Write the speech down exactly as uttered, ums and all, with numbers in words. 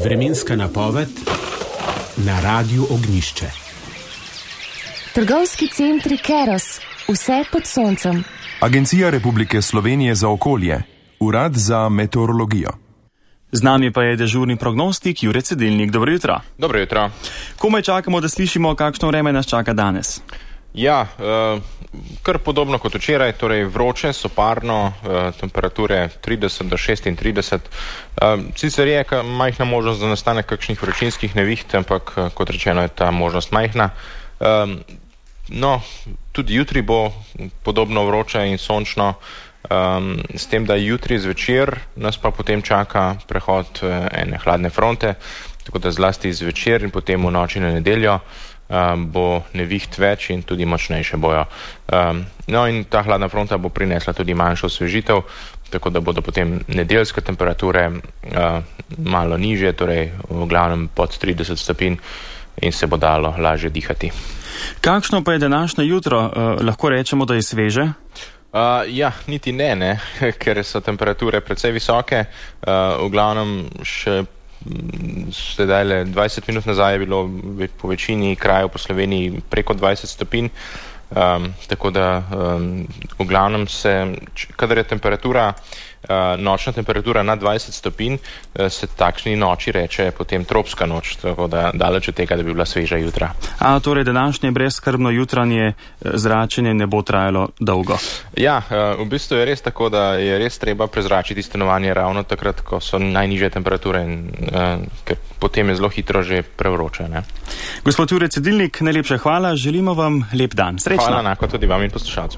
Vremenska napoved na Radiu Ognjišče. Trgovski centri Keros, vse pod soncem. Agencija Republike Slovenije za okolje, Urad za meteorologijo. Z nami pa je dežurni prognostik Jure Cedilnik. Dobro jutro. Dobro jutro. Komaj čakamo, da slišimo, kakšno vreme nas čaka danes. Ja, eh, kar podobno kot včeraj, torej vroče, soparno, eh, temperature trideset do šestintrideset. Eh, sicer je majhna možnost za nastanek kakšnih vročinskih neviht, ampak eh, kot rečeno je ta možnost majhna. Eh, no, tudi jutri bo podobno vroče in sončno, Um, s tem, da jutri zvečer nas pa potem čaka prehod uh, ene hladne fronte, tako da zlasti zvečer in potem v noči na nedeljo um, bo neviht več in tudi močnejše bojo. Um, no in ta hladna fronta bo prinesla tudi manjšo osvežitev, tako da bodo potem nedeljske temperature uh, malo nižje, torej v glavnem pod trideset stopinj in se bo dalo lažje dihati. Kakšno pa je današnje jutro? Uh, lahko rečemo, da je sveže? Uh, ja, niti ne, ne, ker so temperature precej visoke. Uh, v glavnem še sedaj le dvajset minut nazaj je bilo po večini krajev po Sloveniji preko dvajset stopinj. Um, tako da um, v glavnem se, kadar je temperatura, uh, nočna temperatura nad dvajset stopinj, uh, se takšni noči reče potem tropska noč, tako da daleč od tega, da bi bila sveža jutra. A torej današnje brezskrbno jutranje zračenje ne bo trajalo dolgo? Ja, uh, v bistvu je res tako, da je res treba prezračiti stanovanje ravno takrat, ko so najnižje temperature, in, uh, ker potem je zelo hitro že prevroče. Ne? Gospod Jure Cedilnik, najlepša hvala, želimo vam lep dan. Srečno. Hvala enako tudi vam in poslušalcem.